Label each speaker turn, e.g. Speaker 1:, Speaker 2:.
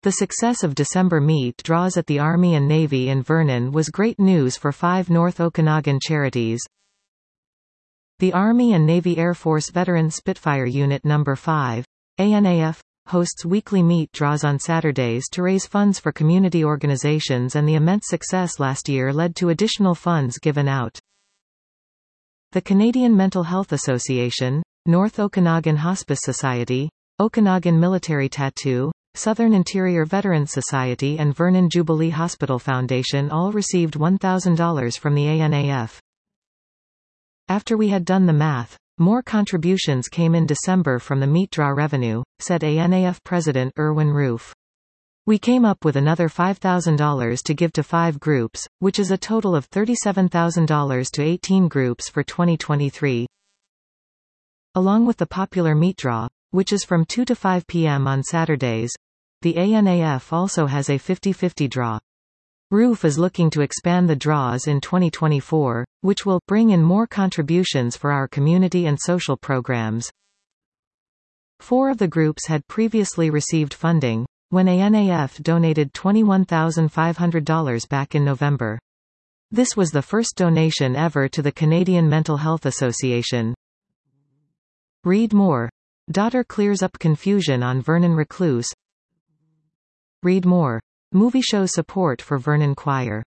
Speaker 1: The success of December meat draws at the Army and Navy in Vernon was great news for 5 North Okanagan charities. The Army and Navy Air Force Veteran Spitfire Unit No. 5, ANAF, hosts weekly meat draws on Saturdays to raise funds for community organizations, and the immense success last year led to additional funds given out. The Canadian Mental Health Association, North Okanagan Hospice Society, Okanagan Military Tattoo, Southern Interior Veterans Society and Vernon Jubilee Hospital Foundation all received $1,000 from the ANAF. After we had done the math, more contributions came in December from the meat draw revenue, said ANAF President Erwin Roof. We came up with another $5,000 to give to 5 groups, which is a total of $37,000 to 18 groups for 2023. Along with the popular meat draw, which is from 2 to 5 p.m. on Saturdays, the ANAF also has a 50-50 draw. Roof is looking to expand the draws in 2024, which will bring in more contributions for our community and social programs. 4 of the groups had previously received funding, when ANAF donated $21,500 back in November. This was the first donation ever to the Canadian Mental Health Association. Read more. Daughter clears up confusion on Vernon recluse. Read more. Movie shows support for Vernon Choir.